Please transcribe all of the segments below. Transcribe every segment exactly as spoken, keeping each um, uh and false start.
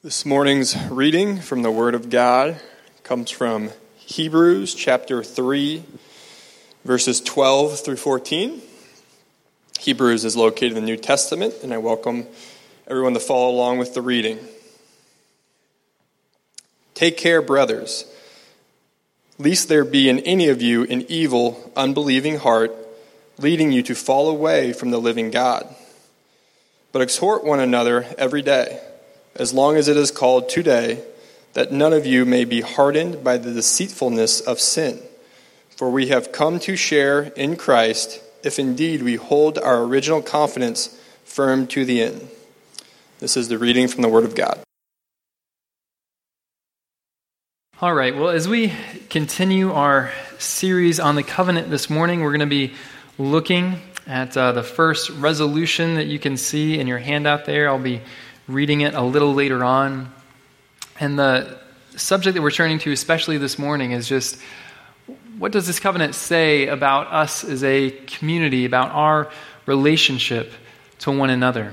This morning's reading from the Word of God comes from Hebrews chapter three, verses twelve through fourteen. Hebrews is located in the New Testament, and I welcome everyone to follow along with the reading. Take care, brothers, lest there be in any of you an evil, unbelieving heart, leading you to fall away from the living God. But exhort one another every day, as long as it is called today, that none of you may be hardened by the deceitfulness of sin. For we have come to share in Christ, if indeed we hold our original confidence firm to the end. This is the reading from the Word of God. All right, well, as we continue our series on the covenant this morning, we're going to be looking at uh, the first resolution that you can see in your handout there. I'll be reading it a little later on. And the subject that we're turning to, especially this morning, is just what does this covenant say about us as a community, about our relationship to one another?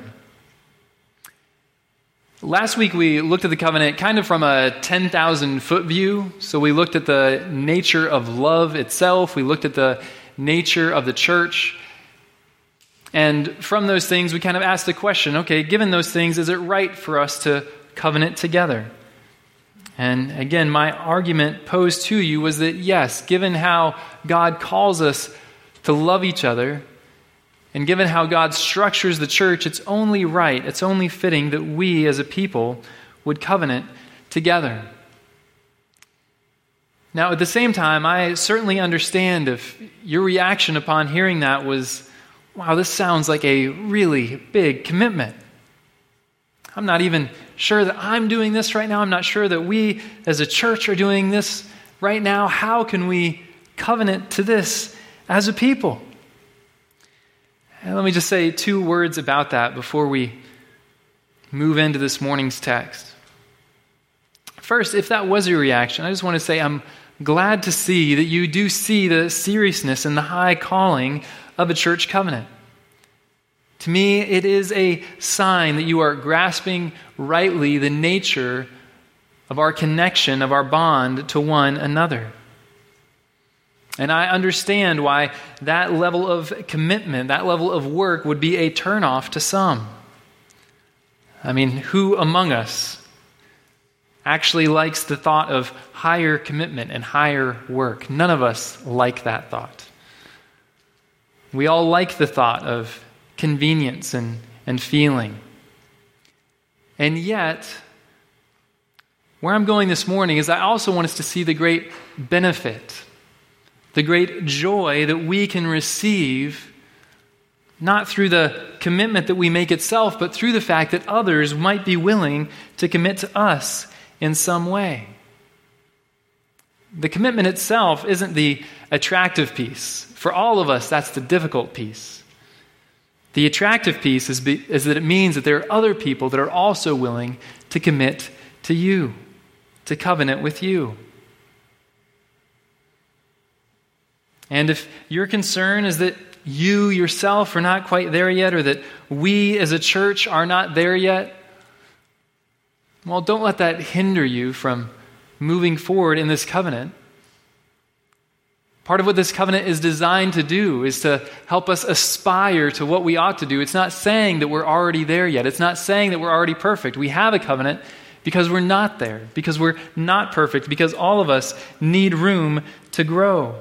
Last week we looked at the covenant kind of from a ten thousand foot view. So we looked at the nature of love itself. We looked at the nature of the church. And from those things, we kind of asked the question, okay, given those things, is it right for us to covenant together? And again, my argument posed to you was that yes, given how God calls us to love each other, and given how God structures the church, it's only right, it's only fitting that we as a people would covenant together. Now, at the same time, I certainly understand if your reaction upon hearing that was, wow, this sounds like a really big commitment. I'm not even sure that I'm doing this right now. I'm not sure that we as a church are doing this right now. How can we covenant to this as a people? And let me just say two words about that before we move into this morning's text. First, if that was your reaction, I just want to say I'm glad to see that you do see the seriousness and the high calling of a church covenant. To me, it is a sign that you are grasping rightly the nature of our connection, of our bond to one another. And I understand why that level of commitment, that level of work would be a turnoff to some. I mean, who among us actually likes the thought of higher commitment and higher work? None of us like that thought. We all like the thought of convenience and, and feeling. And yet, where I'm going this morning is I also want us to see the great benefit, the great joy that we can receive, not through the commitment that we make itself, but through the fact that others might be willing to commit to us in some way. The commitment itself isn't the attractive piece. For all of us, that's the difficult piece. The attractive piece is, be, is that it means that there are other people that are also willing to commit to you, to covenant with you. And if your concern is that you yourself are not quite there yet, or that we as a church are not there yet, well, don't let that hinder you from moving forward in this covenant. Part of what this covenant is designed to do is to help us aspire to what we ought to do. It's not saying that we're already there yet. It's not saying that we're already perfect. We have a covenant because we're not there, because we're not perfect, because all of us need room to grow.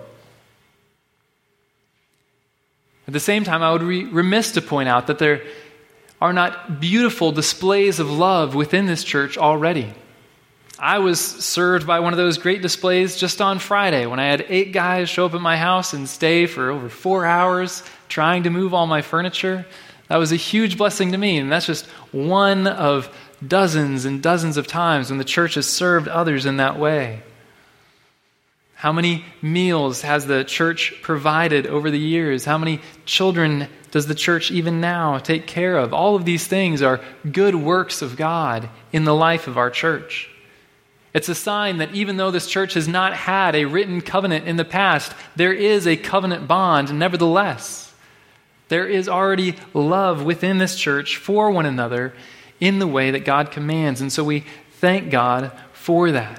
At the same time, I would be remiss to point out that there are not beautiful displays of love within this church already. I was served by one of those great displays just on Friday when I had eight guys show up at my house and stay for over four hours trying to move all my furniture. That was a huge blessing to me, and that's just one of dozens and dozens of times when the church has served others in that way. How many meals has the church provided over the years? How many children does the church even now take care of? All of these things are good works of God in the life of our church. It's a sign that even though this church has not had a written covenant in the past, there is a covenant bond nevertheless. There is already love within this church for one another in the way that God commands. And so we thank God for that.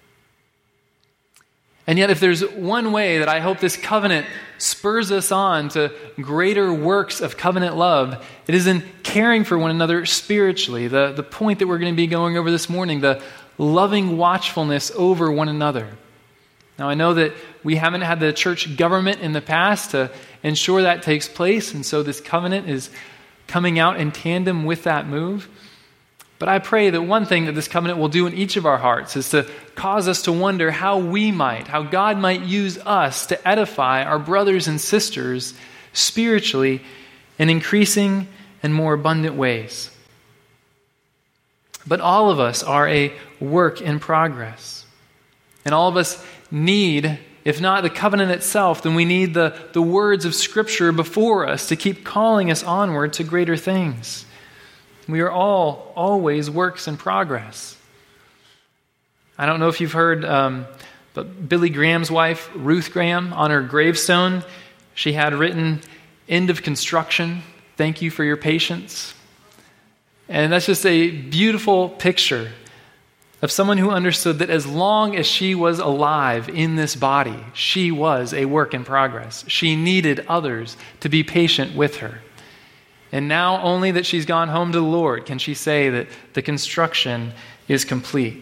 And yet, if there's one way that I hope this covenant spurs us on to greater works of covenant love, it is in caring for one another spiritually. The, the point that we're going to be going over this morning, the loving watchfulness over one another. Now, I know that we haven't had the church government in the past to ensure that takes place, and so this covenant is coming out in tandem with that move. But I pray that one thing that this covenant will do in each of our hearts is to cause us to wonder how we might, how God might use us to edify our brothers and sisters spiritually in increasing and more abundant ways. But all of us are a work in progress. And all of us need, if not the covenant itself, then we need the, the words of Scripture before us to keep calling us onward to greater things. We are all always works in progress. I don't know if you've heard, um, but Billy Graham's wife, Ruth Graham, on her gravestone, she had written, "End of construction. Thank you for your patience." And that's just a beautiful picture of someone who understood that as long as she was alive in this body, she was a work in progress. She needed others to be patient with her. And now, only that she's gone home to the Lord, can she say that the construction is complete.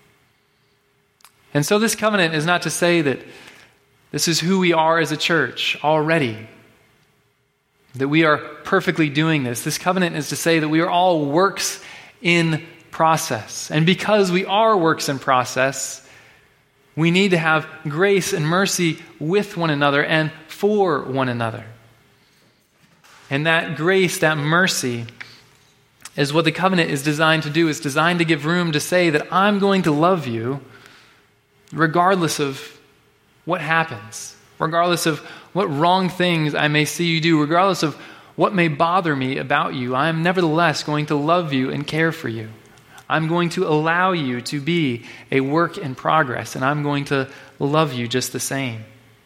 And so this covenant is not to say that this is who we are as a church already, that we are perfectly doing this. This covenant is to say that we are all works in process. And because we are works in process, we need to have grace and mercy with one another and for one another. And that grace, that mercy, is what the covenant is designed to do. It's designed to give room to say that I'm going to love you regardless of what happens, regardless of what wrong things I may see you do, regardless of what may bother me about you. I am nevertheless going to love you and care for you. I'm going to allow you to be a work in progress, and I'm going to love you just the same.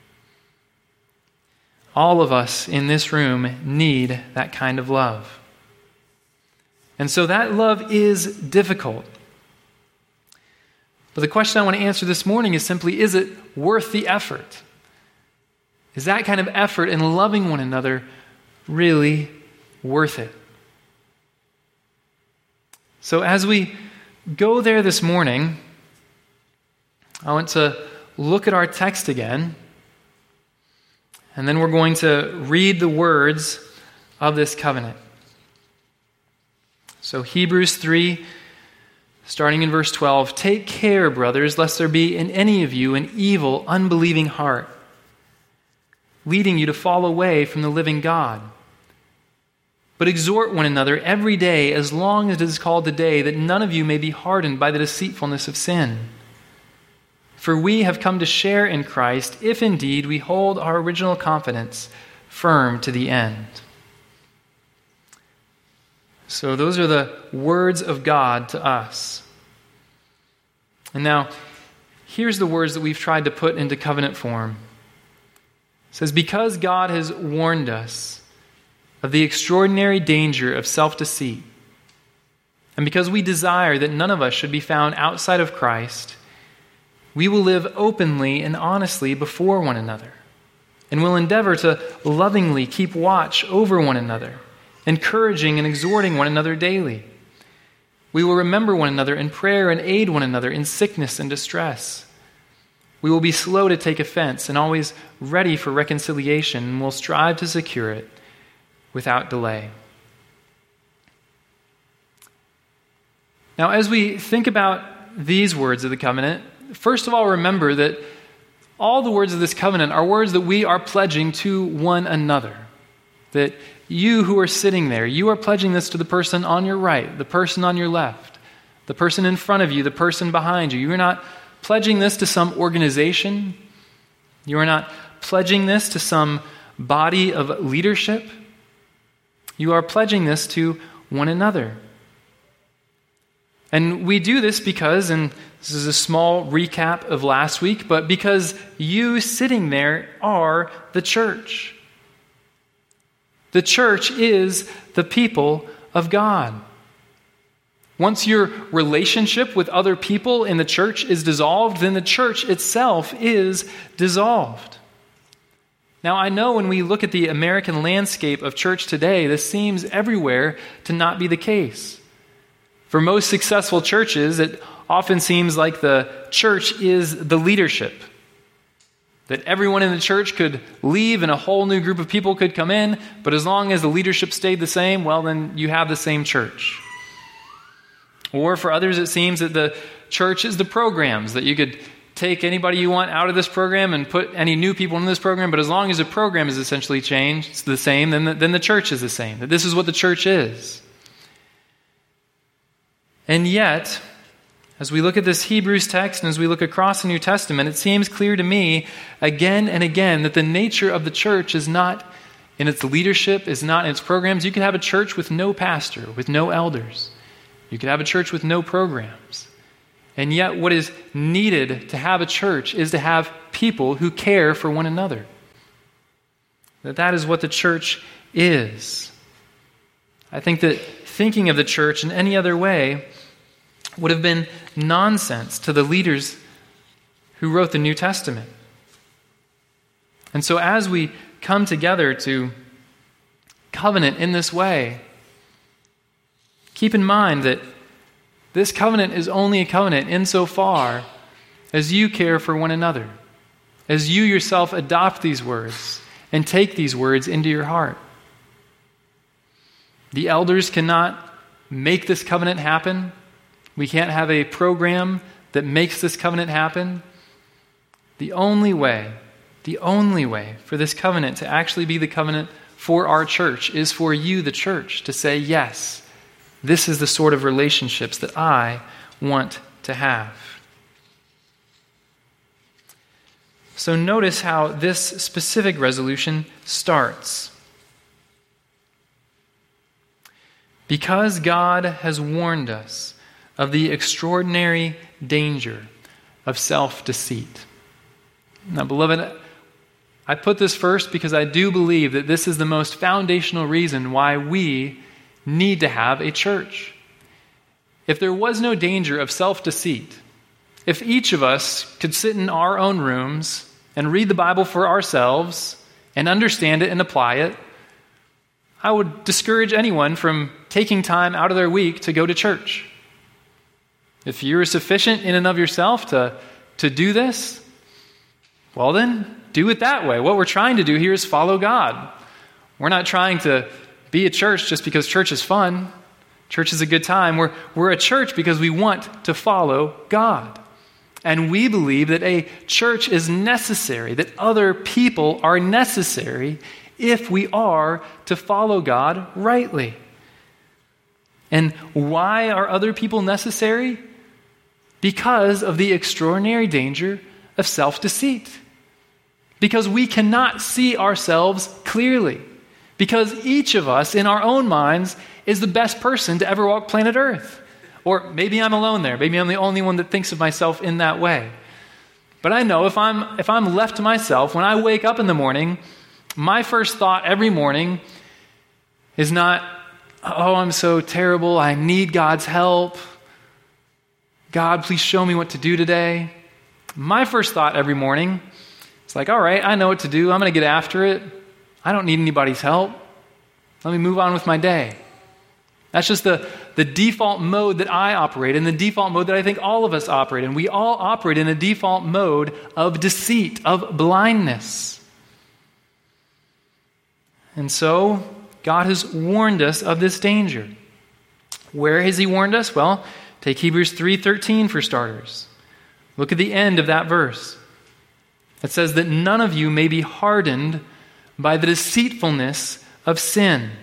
All of us in this room need that kind of love. And so that love is difficult. But the question I want to answer this morning is simply, is it worth the effort? Is that kind of effort in loving one another really worth it? So as we go there this morning, I want to look at our text again. And then we're going to read the words of this covenant. So Hebrews three, starting in verse twelve, "Take care, brothers, lest there be in any of you an evil, unbelieving heart, leading you to fall away from the living God. But exhort one another every day, as long as it is called today, that none of you may be hardened by the deceitfulness of sin. For we have come to share in Christ, if indeed we hold our original confidence firm to the end." So those are the words of God to us. And now, here's the words that we've tried to put into covenant form. It says, "Because God has warned us of the extraordinary danger of self-deceit, and because we desire that none of us should be found outside of Christ, we will live openly and honestly before one another, and will endeavor to lovingly keep watch over one another, encouraging and exhorting one another daily. We will remember one another in prayer and aid one another in sickness and distress. We will be slow to take offense and always ready for reconciliation, and will strive to secure it without delay." Now, as we think about these words of the covenant, first of all, remember that all the words of this covenant are words that we are pledging to one another. That you who are sitting there, you are pledging this to the person on your right, the person on your left, the person in front of you, the person behind you. You are not pledging this to some organization. You are not pledging this to some body of leadership. You are pledging this to one another. And we do this because, and this is a small recap of last week, but because you sitting there are the church. The church is the people of God. Once your relationship with other people in the church is dissolved, then the church itself is dissolved. Now, I know when we look at the American landscape of church today, this seems everywhere to not be the case. For most successful churches, it often seems like the church is the leadership. That everyone in the church could leave and a whole new group of people could come in, but as long as the leadership stayed the same, well, then you have the same church. Or for others, it seems that the church is the programs, that you could take anybody you want out of this program and put any new people in this program, but as long as the program is essentially changed, it's the same, then the, then the church is the same. That this is what the church is. And yet, as we look at this Hebrews text and as we look across the New Testament, it seems clear to me again and again that the nature of the church is not in its leadership, is not in its programs. You can have a church with no pastor, with no elders. You could have a church with no programs. And yet what is needed to have a church is to have people who care for one another. That that is what the church is. I think that thinking of the church in any other way would have been nonsense to the leaders who wrote the New Testament. And so as we come together to covenant in this way, keep in mind that this covenant is only a covenant insofar as you care for one another, as you yourself adopt these words and take these words into your heart. The elders cannot make this covenant happen. We can't have a program that makes this covenant happen. The only way, the only way for this covenant to actually be the covenant for our church is for you, the church, to say, yes, this is the sort of relationships that I want to have. So notice how this specific resolution starts. Because God has warned us of the extraordinary danger of self-deceit. Now, beloved, I put this first because I do believe that this is the most foundational reason why we need to have a church. If there was no danger of self-deceit, if each of us could sit in our own rooms and read the Bible for ourselves and understand it and apply it, I would discourage anyone from taking time out of their week to go to church. If you're sufficient in and of yourself to, to do this, well then, do it that way. What we're trying to do here is follow God. We're not trying to be a church just because church is fun. Church is a good time. We're, we're a church because we want to follow God. And we believe that a church is necessary, that other people are necessary if we are to follow God rightly. And why are other people necessary? Because of the extraordinary danger of self-deceit. Because we cannot see ourselves clearly. Because each of us, in our own minds, is the best person to ever walk planet Earth. Or maybe I'm alone there. Maybe I'm the only one that thinks of myself in that way. But I know if I'm if I'm left to myself, when I wake up in the morning, my first thought every morning is not, oh, I'm so terrible, I need God's help. God, please show me what to do today. My first thought every morning is like, all right, I know what to do. I'm going to get after it. I don't need anybody's help. Let me move on with my day. That's just the, the default mode that I operate in, the default mode that I think all of us operate in. We all operate in a default mode of deceit, of blindness. And so, God has warned us of this danger. Where has He warned us? Well, take Hebrews three thirteen for starters. Look at the end of that verse. It says that none of you may be hardened by the deceitfulness of sin.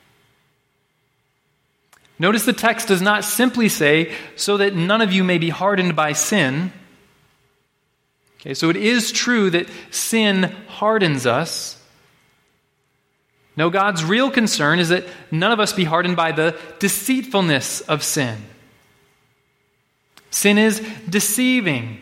Notice the text does not simply say, so that none of you may be hardened by sin. Okay, so it is true that sin hardens us. No, God's real concern is that none of us be hardened by the deceitfulness of sin. Sin is deceiving.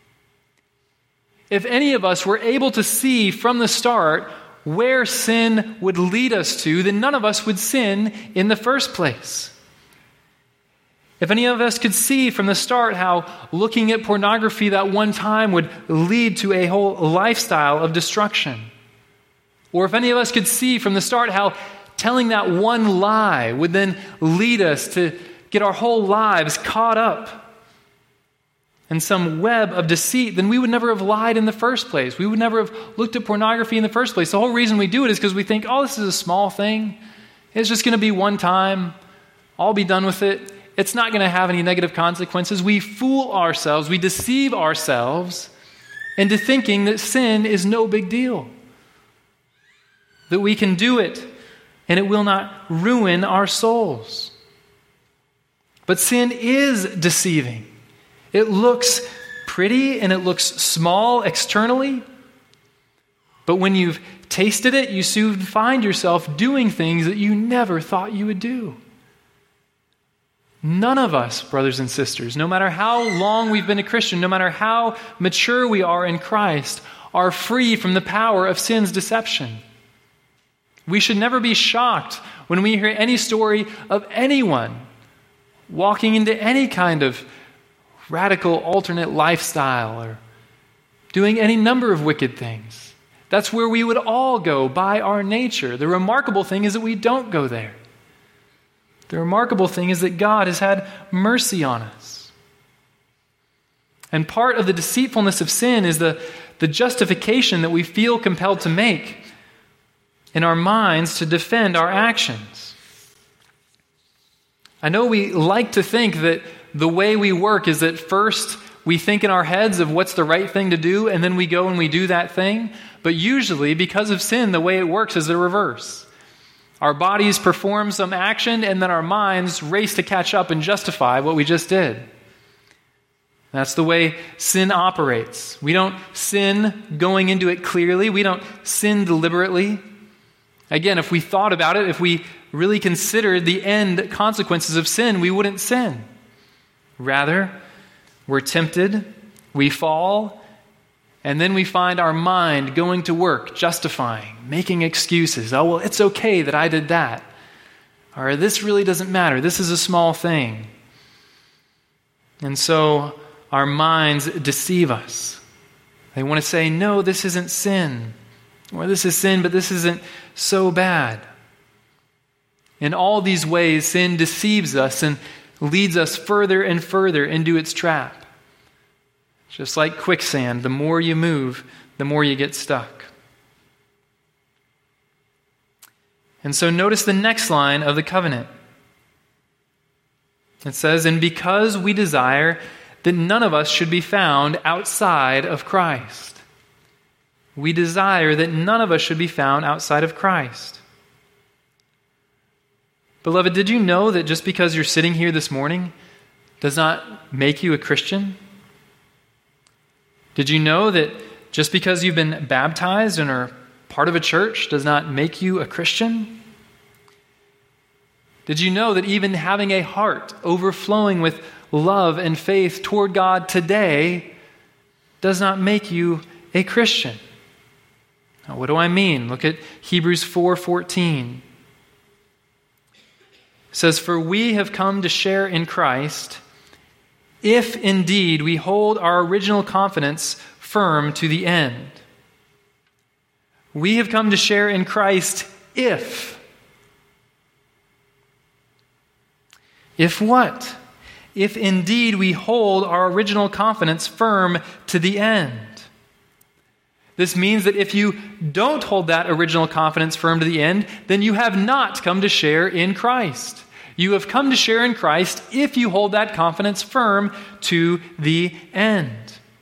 If any of us were able to see from the start where sin would lead us to, then none of us would sin in the first place. If any of us could see from the start how looking at pornography that one time would lead to a whole lifestyle of destruction, or if any of us could see from the start how telling that one lie would then lead us to get our whole lives caught up in some web of deceit, then we would never have lied in the first place. We would never have looked at pornography in the first place. The whole reason we do it is because we think, oh, this is a small thing. It's just going to be one time. I'll be done with it. It's not going to have any negative consequences. We fool ourselves, we deceive ourselves into thinking that sin is no big deal, that we can do it and it will not ruin our souls. But sin is deceiving. It looks pretty and it looks small externally, but when you've tasted it, you soon find yourself doing things that you never thought you would do. None of us, brothers and sisters, no matter how long we've been a Christian, no matter how mature we are in Christ, are free from the power of sin's deception. We should never be shocked when we hear any story of anyone walking into any kind of radical alternate lifestyle or doing any number of wicked things. That's where we would all go by our nature. The remarkable thing is that we don't go there. The remarkable thing is that God has had mercy on us. And part of the deceitfulness of sin is the, the justification that we feel compelled to make in our minds to defend our actions. I know we like to think that the way we work is that first we think in our heads of what's the right thing to do, and then we go and we do that thing. But usually, because of sin, the way it works is the reverse. Our bodies perform some action, and then our minds race to catch up and justify what we just did. That's the way sin operates. We don't sin going into it clearly. We don't sin deliberately. Again, if we thought about it, if we really considered the end consequences of sin, we wouldn't sin. Rather, we're tempted, we fall, and then we find our mind going to work, justifying, making excuses. Oh, well, it's okay that I did that. Or this really doesn't matter. This is a small thing. And so our minds deceive us. They want to say, no, this isn't sin. Or this is sin, but this isn't so bad. In all these ways, sin deceives us and leads us further and further into its trap. Just like quicksand, the more you move, the more you get stuck. And so notice the next line of the covenant. It says, and because we desire that none of us should be found outside of Christ. We desire that none of us should be found outside of Christ. Beloved, did you know that just because you're sitting here this morning does not make you a Christian? Did you know that just because you've been baptized and are part of a church does not make you a Christian? Did you know that even having a heart overflowing with love and faith toward God today does not make you a Christian? Now, what do I mean? Look at Hebrews four fourteen. It says, for we have come to share in Christ, if indeed we hold our original confidence firm to the end. We have come to share in Christ if. If what? If indeed we hold our original confidence firm to the end. This means that if you don't hold that original confidence firm to the end, then you have not come to share in Christ. You have come to share in Christ if you hold that confidence firm to the end.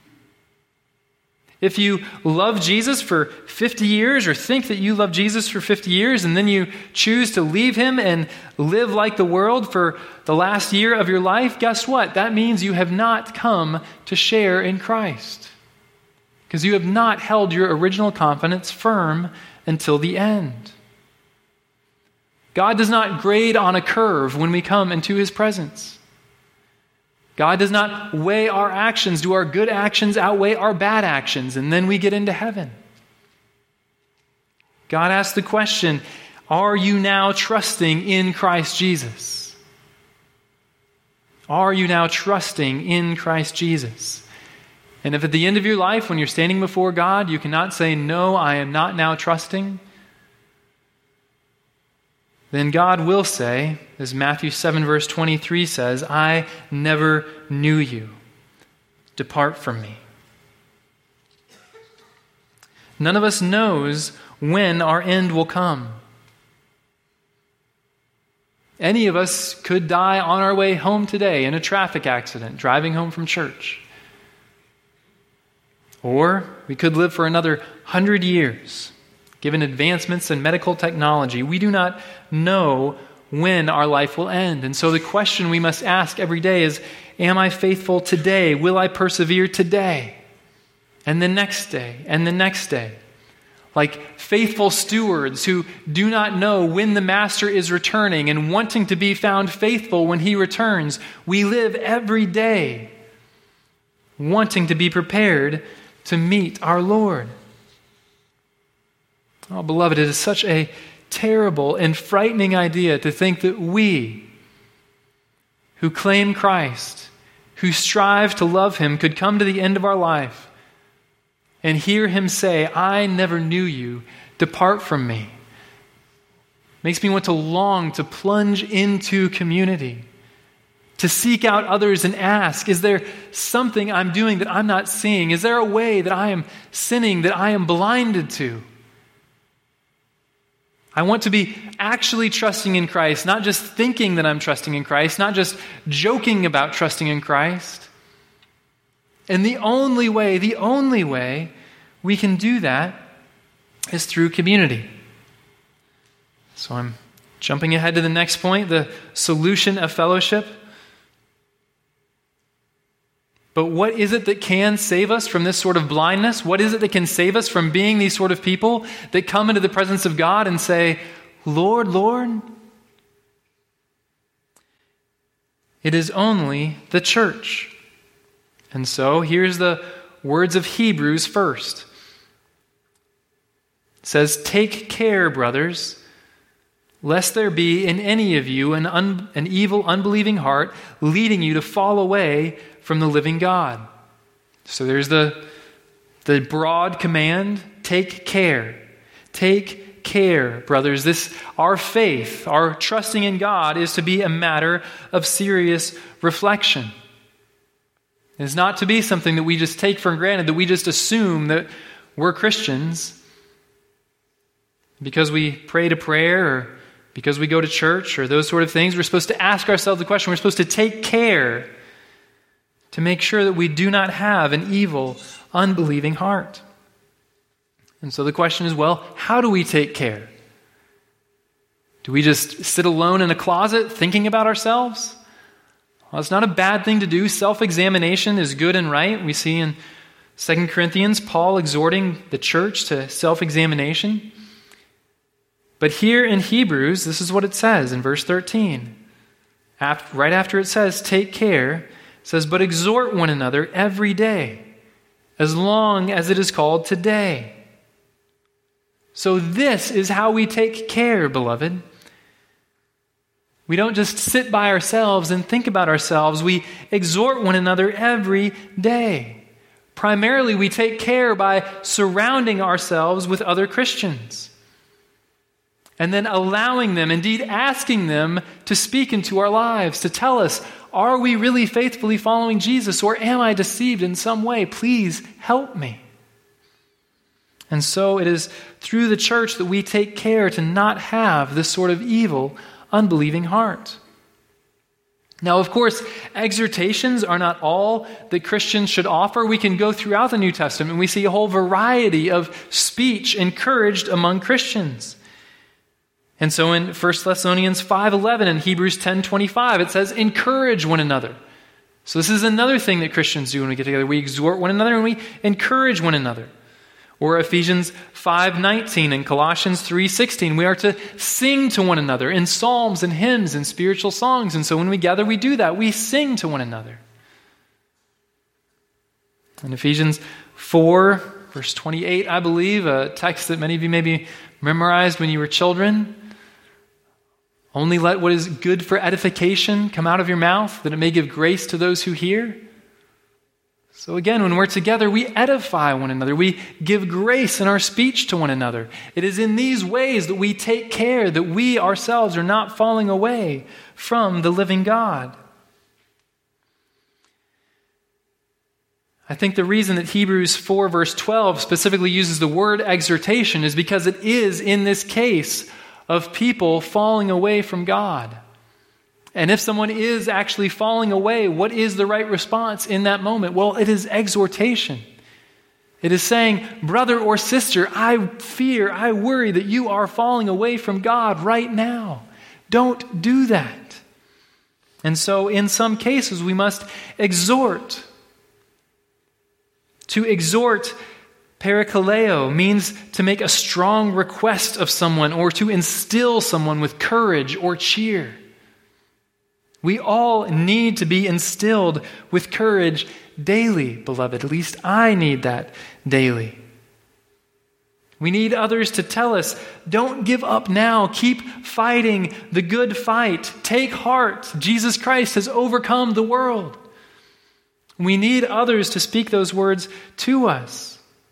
If you love Jesus for fifty years or think that you love Jesus for fifty years and then you choose to leave him and live like the world for the last year of your life, guess what? That means you have not come to share in Christ. Because you have not held your original confidence firm until the end. God does not grade on a curve when we come into his presence. God does not weigh our actions. Do our good actions outweigh our bad actions? And then we get into heaven. God asks the question, are you now trusting in Christ Jesus? Are you now trusting in Christ Jesus? And if at the end of your life, when you're standing before God, you cannot say, no, I am not now trusting, then God will say, as Matthew seven verse twenty-three says, I never knew you. Depart from me. None of us knows when our end will come. Any of us could die on our way home today in a traffic accident, driving home from church. Or we could live for another hundred years. Given advancements in medical technology, we do not know when our life will end. And so the question we must ask every day is, am I faithful today? Will I persevere today? And the next day, and the next day. Like faithful stewards who do not know when the master is returning and wanting to be found faithful when he returns, we live every day wanting to be prepared to meet our Lord. Oh, beloved, it is such a terrible and frightening idea to think that we, who claim Christ, who strive to love him, could come to the end of our life and hear him say, I never knew you, depart from me. Makes me want to long to plunge into community, to seek out others and ask, is there something I'm doing that I'm not seeing? Is there a way that I am sinning, that I am blinded to? I want to be actually trusting in Christ, not just thinking that I'm trusting in Christ, not just joking about trusting in Christ. And the only way, the only way we can do that is through community. So I'm jumping ahead to the next point, the solution of fellowship. But what is it that can save us from this sort of blindness? What is it that can save us from being these sort of people that come into the presence of God and say, Lord, Lord? It is only the church. And so here's the words of Hebrews first. It says, take care, brothers, lest there be in any of you an, un- an evil, unbelieving heart leading you to fall away from the living God. So there's the, the broad command, take care. Take care, brothers. This, our faith, our trusting in God is to be a matter of serious reflection. It's not to be something that we just take for granted, that we just assume that we're Christians because we pray to prayer or because we go to church or those sort of things. We're supposed to ask ourselves the question. We're supposed to take care to make sure that we do not have an evil, unbelieving heart. And so the question is, well, how do we take care? Do we just sit alone in a closet thinking about ourselves? Well, it's not a bad thing to do. Self-examination is good and right. We see in Second Corinthians, Paul exhorting the church to self-examination. But here in Hebrews, this is what it says in verse thirteen. After, right after it says, take care, it says, but exhort one another every day, as long as it is called today. So this is how we take care, beloved. We don't just sit by ourselves and think about ourselves. We exhort one another every day. Primarily, we take care by surrounding ourselves with other Christians. And then allowing them, indeed asking them to speak into our lives, to tell us, are we really faithfully following Jesus, or am I deceived in some way? Please help me. And so it is through the church that we take care to not have this sort of evil, unbelieving heart. Now, of course, exhortations are not all that Christians should offer. We can go throughout the New Testament and we see a whole variety of speech encouraged among Christians. And so in First Thessalonians five eleven and Hebrews ten twenty-five, it says, encourage one another. So this is another thing that Christians do when we get together. We exhort one another and we encourage one another. Or Ephesians five nineteen and Colossians three sixteen, we are to sing to one another in psalms and hymns and spiritual songs. And so when we gather, we do that. We sing to one another. In Ephesians four, verse twenty-eight, I believe, a text that many of you maybe memorized when you were children, Only let what is good for edification come out of your mouth, that it may give grace to those who hear. So again, when we're together, we edify one another. We give grace in our speech to one another. It is in these ways that we take care that we ourselves are not falling away from the living God. I think the reason that Hebrews four verse twelve specifically uses the word exhortation is because it is in this case of people falling away from God. And if someone is actually falling away, what is the right response in that moment? Well, it is exhortation. It is saying, brother or sister, I fear, I worry that you are falling away from God right now. Don't do that. And so in some cases, we must exhort. To exhort, parakaleo, means to make a strong request of someone or to instill someone with courage or cheer. We all need to be instilled with courage daily, beloved. At least I need that daily. We need others to tell us, don't give up now. Keep fighting the good fight. Take heart. Jesus Christ has overcome the world. We need others to speak those words to us.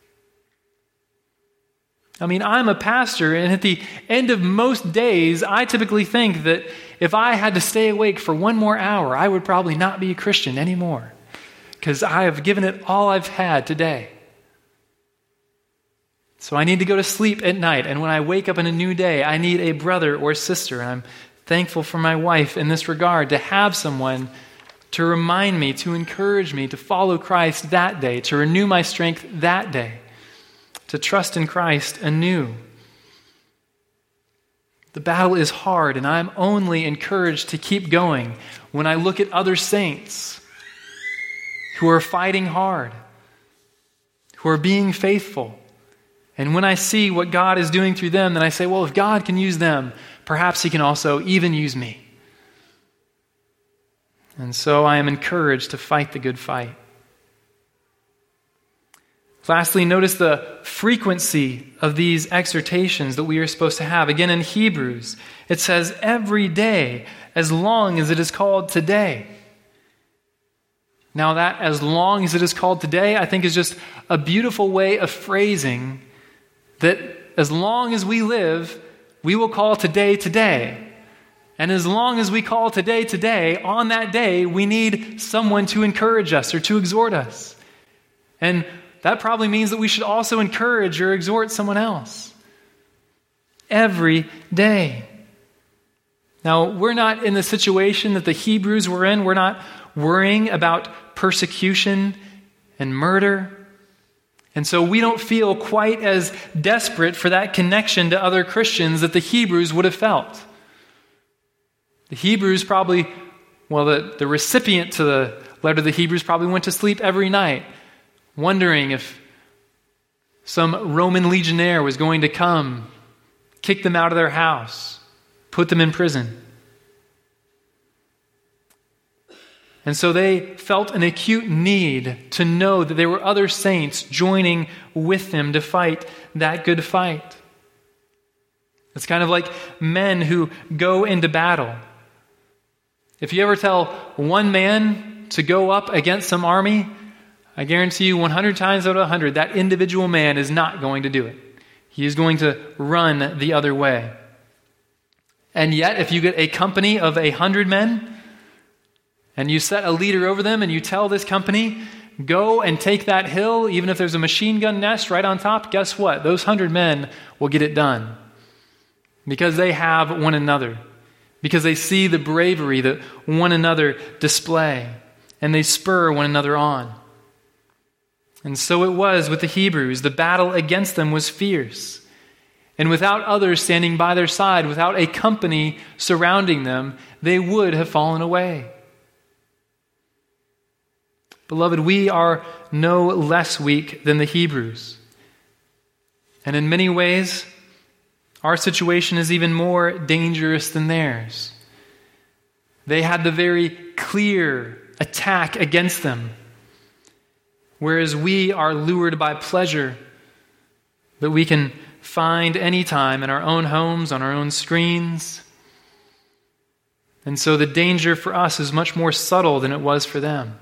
I mean, I'm a pastor, and at the end of most days, I typically think that if I had to stay awake for one more hour, I would probably not be a Christian anymore, because I have given it all I've had today. So I need to go to sleep at night, and when I wake up in a new day, I need a brother or sister, and I'm thankful for my wife in this regard, to have someone to remind me, to encourage me, to follow Christ that day, to renew my strength that day, to trust in Christ anew. The battle is hard, and I'm only encouraged to keep going when I look at other saints who are fighting hard, who are being faithful. And when I see what God is doing through them, then I say, well, if God can use them, perhaps He can also even use me. And so I am encouraged to fight the good fight. Lastly, notice the frequency of these exhortations that we are supposed to have. Again, in Hebrews, it says every day, as long as it is called today. Now that as long as it is called today, I think is just a beautiful way of phrasing that as long as we live, we will call today today. And as long as we call today today, on that day, we need someone to encourage us or to exhort us. And that probably means that we should also encourage or exhort someone else. Every day. Now, we're not in the situation that the Hebrews were in. We're not worrying about persecution and murder. And so we don't feel quite as desperate for that connection to other Christians that the Hebrews would have felt. The Hebrews probably, well, the, the recipient to the letter of the Hebrews probably went to sleep every night, wondering if some Roman legionnaire was going to come, kick them out of their house, put them in prison. And so they felt an acute need to know that there were other saints joining with them to fight that good fight. It's kind of like men who go into battle. If you ever tell one man to go up against some army, I guarantee you one hundred times out of one hundred, that individual man is not going to do it. He is going to run the other way. And yet, if you get a company of a hundred men, and you set a leader over them, and you tell this company, go and take that hill, even if there's a machine gun nest right on top, guess what? Those hundred men will get it done. Because they have one another. Because they see the bravery that one another display. And they spur one another on. And so it was with the Hebrews. The battle against them was fierce. And without others standing by their side, without a company surrounding them, they would have fallen away. Beloved, we are no less weak than the Hebrews. And in many ways, our situation is even more dangerous than theirs. They had the very clear attack against them, whereas we are lured by pleasure that we can find anytime in our own homes, on our own screens. And so the danger for us is much more subtle than it was for them.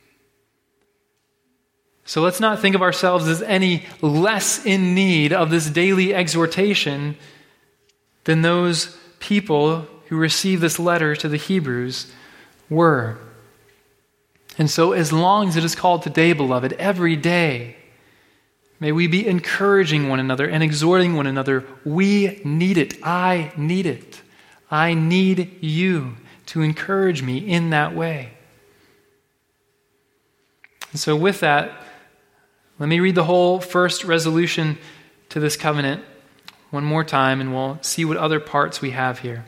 So let's not think of ourselves as any less in need of this daily exhortation than those people who received this letter to the Hebrews were. And so as long as it is called today, beloved, every day, may we be encouraging one another and exhorting one another. We need it. I need it. I need you to encourage me in that way. And so with that, let me read the whole first resolution to this covenant one more time, and we'll see what other parts we have here.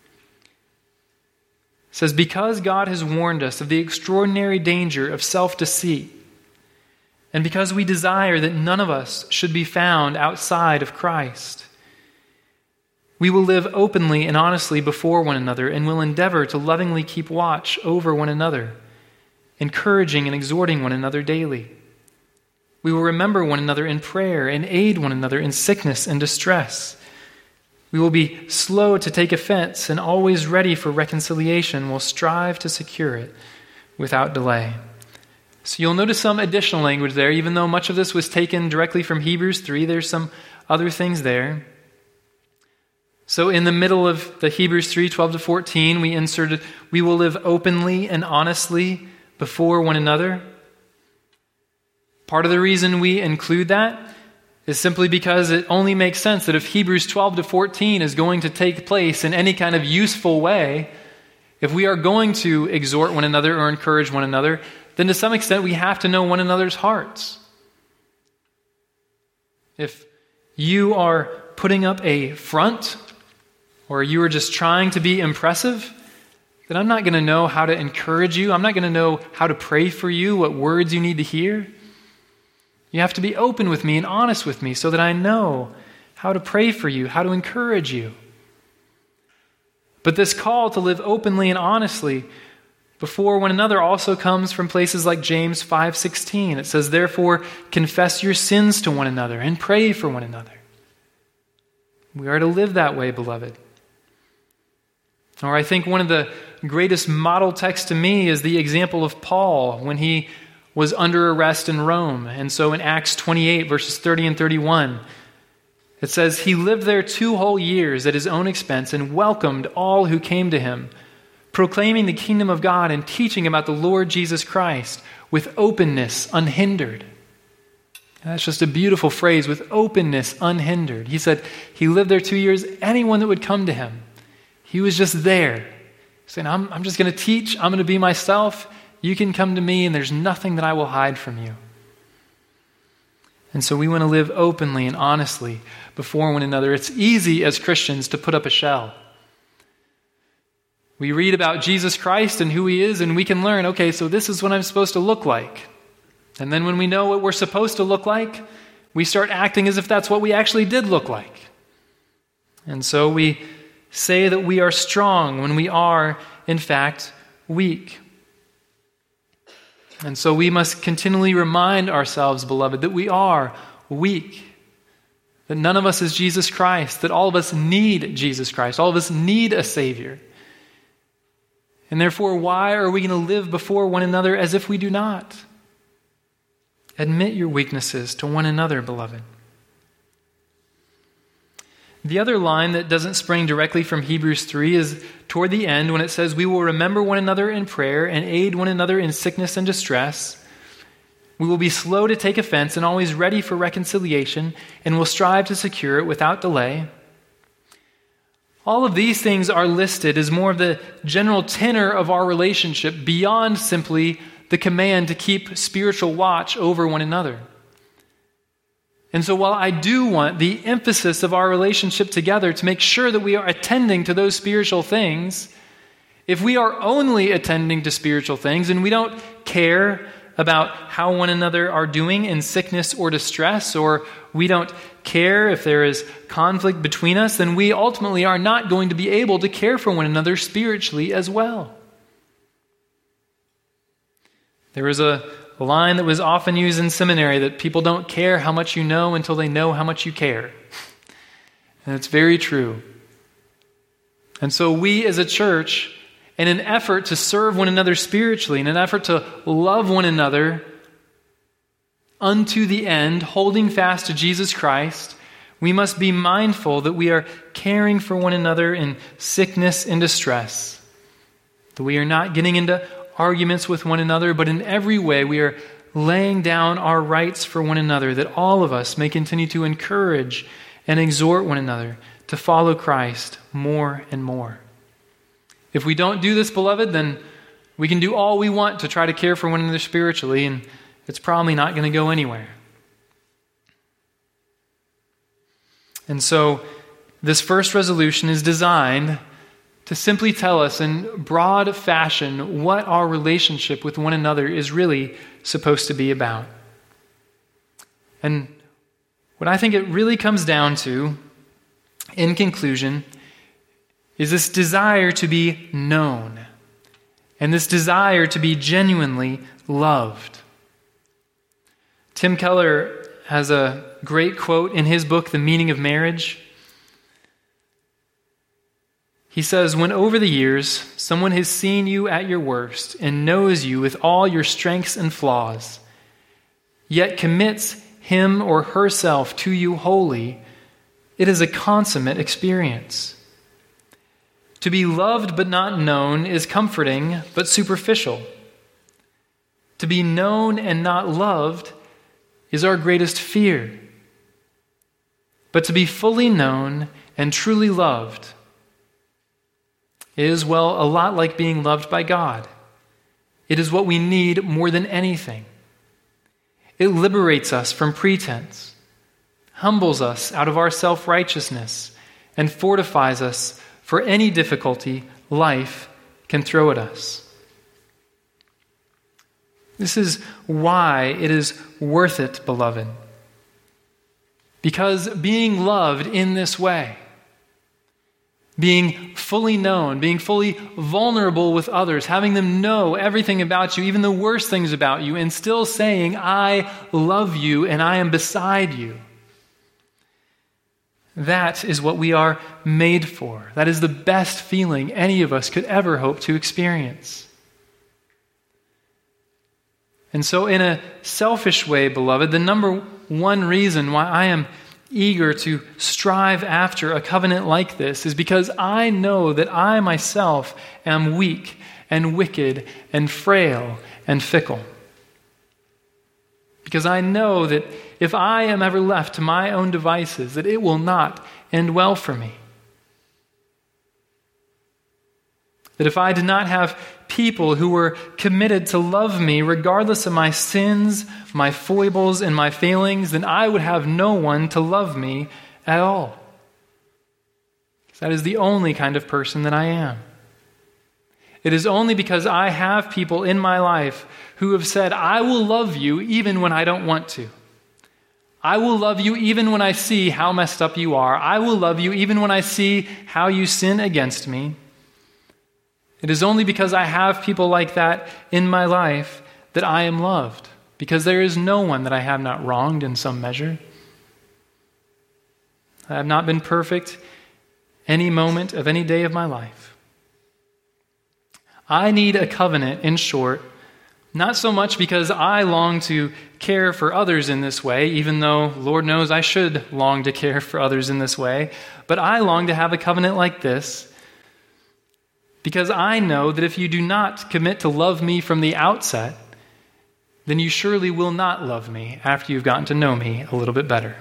It says, because God has warned us of the extraordinary danger of self-deceit, and because we desire that none of us should be found outside of Christ, we will live openly and honestly before one another and will endeavor to lovingly keep watch over one another, encouraging and exhorting one another daily. We will remember one another in prayer and aid one another in sickness and distress. We will be slow to take offense and always ready for reconciliation. We'll strive to secure it without delay. So you'll notice some additional language there. Even though much of this was taken directly from Hebrews three, there's some other things there. So in the middle of the Hebrews three, twelve to fourteen, we inserted, we will live openly and honestly before one another. Part of the reason we include that is simply because it only makes sense that if Hebrews twelve to fourteen is going to take place in any kind of useful way, if we are going to exhort one another or encourage one another, then to some extent we have to know one another's hearts. If you are putting up a front, or you are just trying to be impressive, then I'm not going to know how to encourage you. I'm not going to know how to pray for you, what words you need to hear. You have to be open with me and honest with me so that I know how to pray for you, how to encourage you. But this call to live openly and honestly before one another also comes from places like James five sixteen. It says, therefore, confess your sins to one another and pray for one another. We are to live that way, beloved. Or I think one of the greatest model texts to me is the example of Paul when he was under arrest in Rome. And so in Acts twenty-eight, verses thirty and thirty-one, it says, he lived there two whole years at his own expense and welcomed all who came to him, proclaiming the kingdom of God and teaching about the Lord Jesus Christ with openness unhindered. And that's just a beautiful phrase, with openness unhindered. He said he lived there two years. Anyone that would come to him, he was just there, saying, I'm, I'm just going to teach. I'm going to be myself. You can come to me, and there's nothing that I will hide from you. And so we want to live openly and honestly before one another. It's easy as Christians to put up a shell. We read about Jesus Christ and who he is, and we can learn, okay, so this is what I'm supposed to look like. And then when we know what we're supposed to look like, we start acting as if that's what we actually did look like. And so we say that we are strong when we are, in fact, weak. And so we must continually remind ourselves, beloved, that we are weak, that none of us is Jesus Christ, that all of us need Jesus Christ, all of us need a Savior. And therefore, why are we going to live before one another as if we do not? Admit your weaknesses to one another, beloved. The other line that doesn't spring directly from Hebrews three is toward the end when it says, we will remember one another in prayer and aid one another in sickness and distress. We will be slow to take offense and always ready for reconciliation, and will strive to secure it without delay. All of these things are listed as more of the general tenor of our relationship beyond simply the command to keep spiritual watch over one another. And so while I do want the emphasis of our relationship together to make sure that we are attending to those spiritual things, if we are only attending to spiritual things and we don't care about how one another are doing in sickness or distress, or we don't care if there is conflict between us, then we ultimately are not going to be able to care for one another spiritually as well. There was a A line that was often used in seminary that people don't care how much you know until they know how much you care. And it's very true. And so we as a church in an effort to serve one another spiritually, in an effort to love one another unto the end, holding fast to Jesus Christ, we must be mindful that we are caring for one another in sickness and distress, that we are not getting into arguments with one another, but in every way we are laying down our rights for one another, that all of us may continue to encourage and exhort one another to follow Christ more and more. If we don't do this, beloved, then we can do all we want to try to care for one another spiritually, and it's probably not going to go anywhere. And so, this first resolution is designed to simply tell us in broad fashion what our relationship with one another is really supposed to be about. And what I think it really comes down to, in conclusion, is this desire to be known and this desire to be genuinely loved. Tim Keller has a great quote in his book, The Meaning of Marriage. He says, "When over the years someone has seen you at your worst and knows you with all your strengths and flaws, yet commits him or herself to you wholly, it is a consummate experience. To be loved but not known is comforting but superficial. To be known and not loved is our greatest fear. But to be fully known and truly loved is, well, a lot like being loved by God. It is what we need more than anything. It liberates us from pretense, humbles us out of our self-righteousness, and fortifies us for any difficulty life can throw at us. This is why it is worth it, beloved. Because being loved in this way, being fully known, being fully vulnerable with others, having them know everything about you, even the worst things about you, and still saying, I love you and I am beside you. That is what we are made for. That is the best feeling any of us could ever hope to experience. And so in a selfish way, beloved, the number one reason why I am eager to strive after a covenant like this is because I know that I myself am weak and wicked and frail and fickle. Because I know that if I am ever left to my own devices, that it will not end well for me. That if I did not have people who were committed to love me regardless of my sins, my foibles, and my failings, then I would have no one to love me at all. That is the only kind of person that I am. It is only because I have people in my life who have said, I will love you even when I don't want to. I will love you even when I see how messed up you are. I will love you even when I see how you sin against me. It is only because I have people like that in my life that I am loved, because there is no one that I have not wronged in some measure. I have not been perfect any moment of any day of my life. I need a covenant, in short, not so much because I long to care for others in this way, even though Lord knows I should long to care for others in this way, but I long to have a covenant like this because I know that if you do not commit to love me from the outset, then you surely will not love me after you've gotten to know me a little bit better.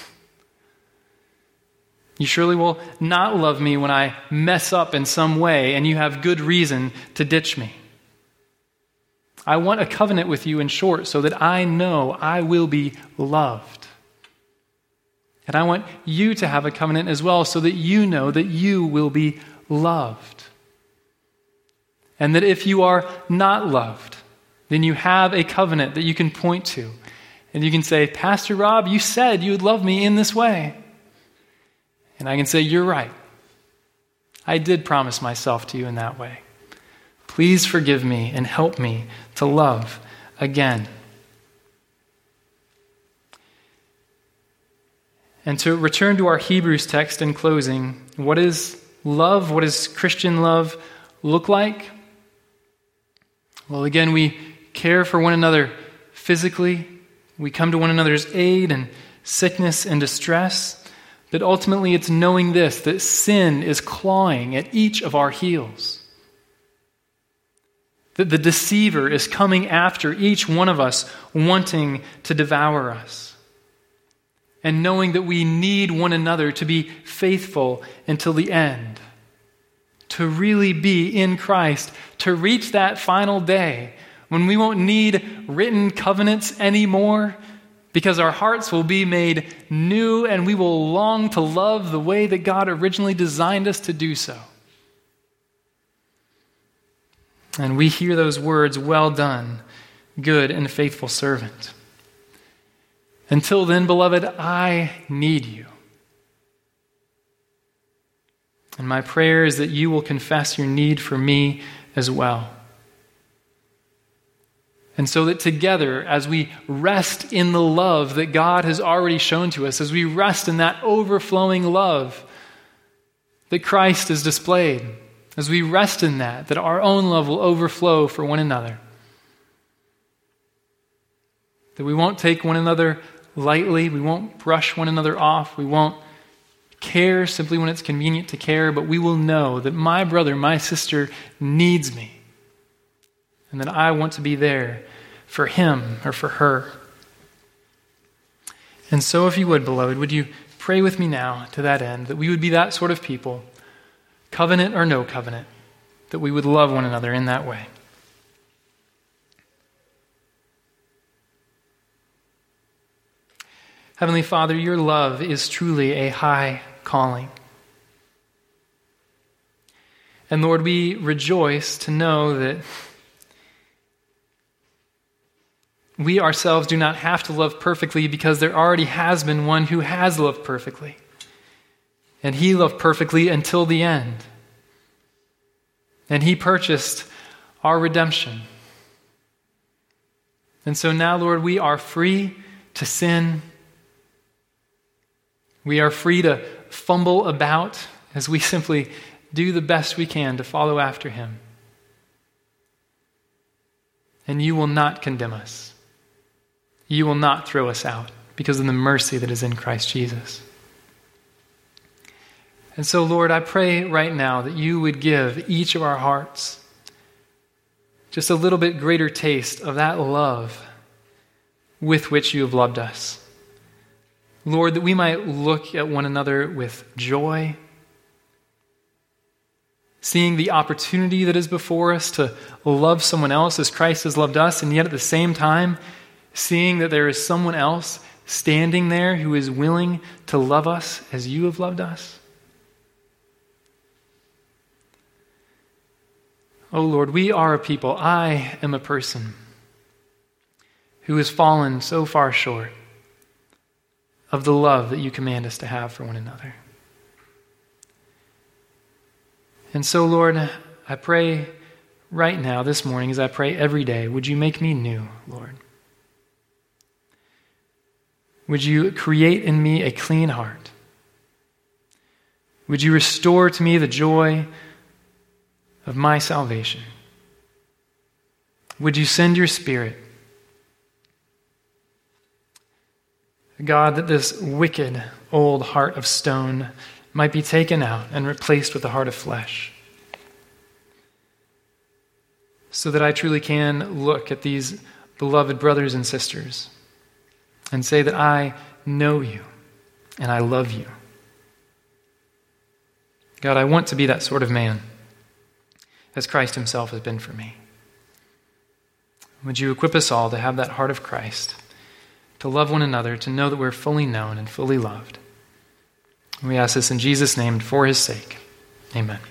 You surely will not love me when I mess up in some way and you have good reason to ditch me. I want a covenant with you, in short, so that I know I will be loved. And I want you to have a covenant as well so that you know that you will be loved. And that if you are not loved, then you have a covenant that you can point to. And you can say, Pastor Rob, you said you would love me in this way. And I can say, you're right. I did promise myself to you in that way. Please forgive me and help me to love again. And to return to our Hebrews text in closing, what is love? What is Christian love? look like? Well, again, we care for one another physically. We come to one another's aid in sickness and distress. But ultimately, it's knowing this, that sin is clawing at each of our heels. That the deceiver is coming after each one of us, wanting to devour us. And knowing that we need one another to be faithful until the end. To really be in Christ, to reach that final day when we won't need written covenants anymore, because our hearts will be made new and we will long to love the way that God originally designed us to do so. And we hear those words, "Well done, good and faithful servant." Until then, beloved, I need you. And my prayer is that you will confess your need for me as well. And so that together, as we rest in the love that God has already shown to us, as we rest in that overflowing love that Christ has displayed, as we rest in that, that our own love will overflow for one another. That we won't take one another lightly, we won't brush one another off, we won't care simply when it's convenient to care, but we will know that my brother, my sister needs me. And that I want to be there for him or for her. And so if you would, beloved, would you pray with me now to that end, that we would be that sort of people, covenant or no covenant, that we would love one another in that way. Heavenly Father, your love is truly a high calling. And Lord, we rejoice to know that we ourselves do not have to love perfectly because there already has been one who has loved perfectly. And he loved perfectly until the end. And he purchased our redemption. And so now, Lord, we are free to sin. We are free to fumble about as we simply do the best we can to follow after him. And you will not condemn us. You will not throw us out because of the mercy that is in Christ Jesus. And so, Lord, I pray right now that you would give each of our hearts just a little bit greater taste of that love with which you have loved us. Lord, that we might look at one another with joy, seeing the opportunity that is before us to love someone else as Christ has loved us, and yet at the same time, seeing that there is someone else standing there who is willing to love us as you have loved us. Oh Lord, we are a people, I am a person who has fallen so far short of the love that you command us to have for one another. And so, Lord, I pray right now, this morning, as I pray every day, would you make me new, Lord? Would you create in me a clean heart? Would you restore to me the joy of my salvation? Would you send your Spirit? God, that this wicked old heart of stone might be taken out and replaced with a heart of flesh. So that I truly can look at these beloved brothers and sisters and say that I know you and I love you. God, I want to be that sort of man as Christ himself has been for me. Would you equip us all to have that heart of Christ, to love one another, to know that we're fully known and fully loved. We ask this in Jesus' name and for his sake. Amen.